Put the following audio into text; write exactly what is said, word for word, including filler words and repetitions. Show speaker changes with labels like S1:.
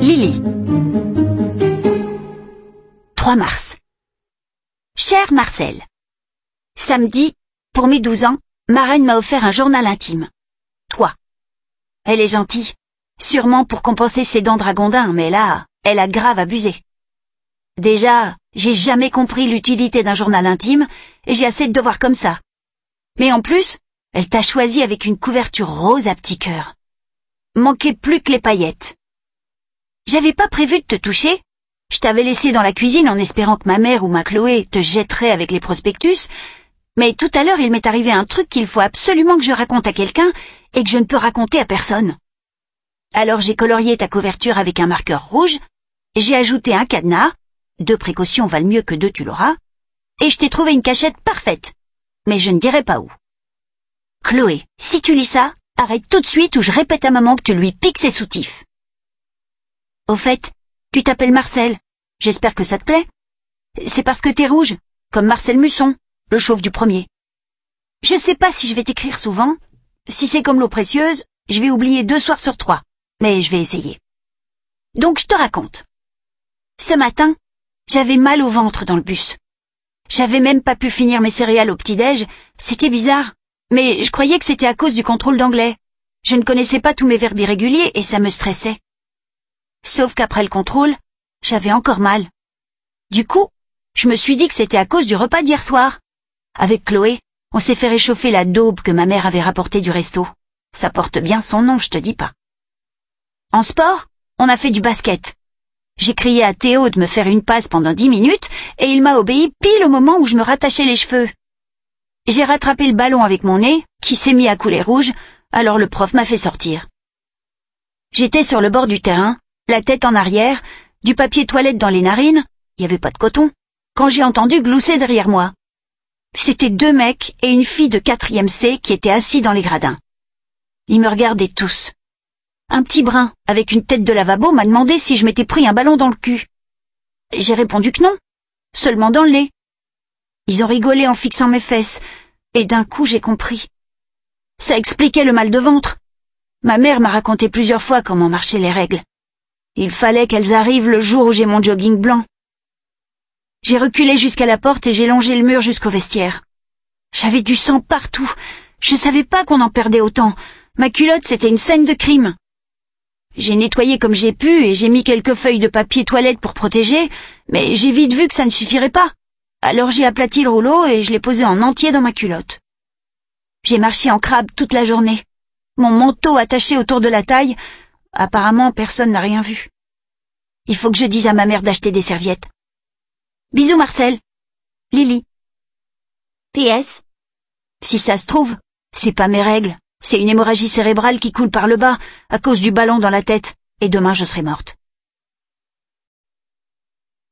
S1: Lily. trois mars. Cher Marcel, samedi, pour mes douze ans, ma reine m'a offert un journal intime. Toi. Elle est gentille, sûrement pour compenser ses dents dragondins, mais là, elle a grave abusé. Déjà, j'ai jamais compris l'utilité d'un journal intime, et j'ai assez de devoirs comme ça. Mais en plus, elle t'a choisi avec une couverture rose à petits cœurs. Manquait plus que les paillettes. J'avais pas prévu de te toucher. Je t'avais laissé dans la cuisine en espérant que ma mère ou ma Chloé te jetterait avec les prospectus, mais tout à l'heure il m'est arrivé un truc qu'il faut absolument que je raconte à quelqu'un et que je ne peux raconter à personne. Alors j'ai colorié ta couverture avec un marqueur rouge, j'ai ajouté un cadenas, deux précautions valent mieux que deux tu l'auras, et je t'ai trouvé une cachette parfaite, mais je ne dirai pas où. Chloé, si tu lis ça, arrête tout de suite ou je répète à maman que tu lui piques ses soutifs. Au fait, tu t'appelles Marcel. J'espère que ça te plaît. C'est parce que t'es rouge, comme Marcel Musson, le chauve du premier. Je sais pas si je vais t'écrire souvent. Si c'est comme l'eau précieuse, je vais oublier deux soirs sur trois. Mais je vais essayer. Donc je te raconte. Ce matin, j'avais mal au ventre dans le bus. J'avais même pas pu finir mes céréales au petit-déj. C'était bizarre. Mais je croyais que c'était à cause du contrôle d'anglais. Je ne connaissais pas tous mes verbes irréguliers et ça me stressait. Sauf qu'après le contrôle, j'avais encore mal. Du coup, je me suis dit que c'était à cause du repas d'hier soir. Avec Chloé, on s'est fait réchauffer la daube que ma mère avait rapportée du resto. Ça porte bien son nom, je te dis pas. En sport, on a fait du basket. J'ai crié à Théo de me faire une passe pendant dix minutes et il m'a obéi pile au moment où je me rattachais les cheveux. J'ai rattrapé le ballon avec mon nez, qui s'est mis à couler rouge, alors le prof m'a fait sortir. J'étais sur le bord du terrain, la tête en arrière, du papier toilette dans les narines, il n'y avait pas de coton, quand j'ai entendu glousser derrière moi. C'était deux mecs et une fille de quatrième C qui étaient assis dans les gradins. Ils me regardaient tous. Un petit brun, avec une tête de lavabo, m'a demandé si je m'étais pris un ballon dans le cul. J'ai répondu que non, seulement dans le nez. Ils ont rigolé en fixant mes fesses, et d'un coup j'ai compris. Ça expliquait le mal de ventre. Ma mère m'a raconté plusieurs fois comment marchaient les règles. Il fallait qu'elles arrivent le jour où j'ai mon jogging blanc. J'ai reculé jusqu'à la porte et j'ai longé le mur jusqu'au vestiaire. J'avais du sang partout. Je savais pas qu'on en perdait autant. Ma culotte, c'était une scène de crime. J'ai nettoyé comme j'ai pu et j'ai mis quelques feuilles de papier toilette pour protéger, mais j'ai vite vu que ça ne suffirait pas. Alors j'ai aplati le rouleau et je l'ai posé en entier dans ma culotte. J'ai marché en crabe toute la journée. Mon manteau attaché autour de la taille. Apparemment, personne n'a rien vu. Il faut que je dise à ma mère d'acheter des serviettes. Bisous Marcel. Lily. P S. Si ça se trouve, c'est pas mes règles. C'est une hémorragie cérébrale qui coule par le bas, à cause du ballon dans la tête, et demain je serai morte.